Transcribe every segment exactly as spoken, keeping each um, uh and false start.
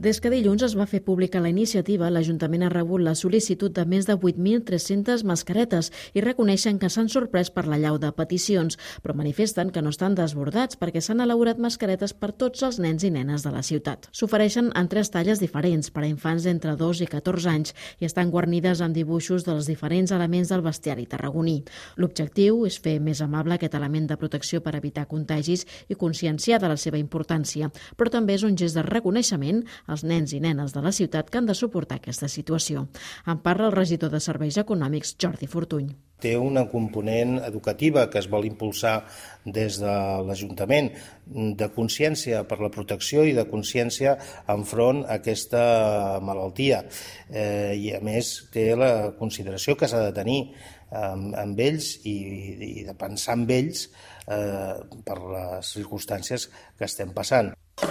Des que dilluns es va fer pública la iniciativa, l'Ajuntament ha rebut la sol·licitud de més de vuit mil tres-centes mascaretes i reconeixen que s'han sorprès per la llau de peticions, però manifesten que no estan desbordats perquè s'han elaborat mascaretes per tots els nens i nenes de la ciutat. S'ofereixen en tres talles diferents per a infants d'entre dos i catorze anys i estan guarnides amb dibuixos dels diferents elements del bestiari tarragoní. L'objectiu és fer més amable aquest element de protecció per evitar contagis i conscienciar de la seva importància, però també és un gest de reconeixement als nens i nenes de la ciutat que han de suportar aquesta situació. En parla el regidor de Serveis Econòmics, Jordi Fortuny. Té una component educativa que es vol impulsar des de l'Ajuntament, de consciència per la protecció i de consciència enfront a aquesta malaltia. Eh, I a més té la consideració que s'ha de tenir amb, amb ells i, i de pensar en ells eh, per les circumstàncies que estem passant.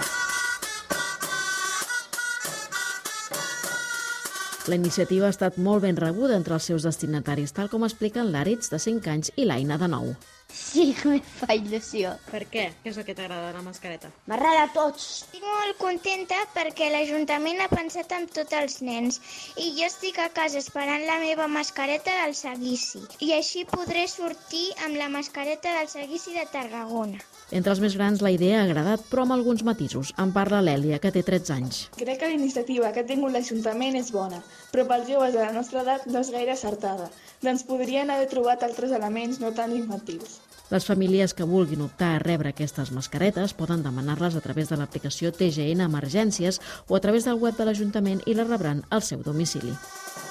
La iniciativa ha estat molt ben rebuda entre els seus destinataris, tal com expliquen l'Àrits, de cinc anys, i l'Aina, de nou. Sí, me fa il·lusió. Per què? Què és el que t'agrada de la mascareta? M'agrada a tots. Estic molt contenta perquè l'Ajuntament ha pensat en tots els nens i jo estic a casa esperant la meva mascareta del seguici i així podré sortir amb la mascareta del seguici de Tarragona. Entre els més grans la idea ha agradat, però amb alguns matisos. En parla l'Èlia, que té tretze anys. Crec que la iniciativa que ha tingut l'Ajuntament és bona, però pels joves de la nostra edat no és gaire acertada. Doncs podrien haver trobat altres elements no tan inventius. Les famílies que vulguin optar a rebre aquestes mascaretes poden demanar-les a través de l'aplicació T G N Emergències o a través del web de l'Ajuntament i les rebran al seu domicili.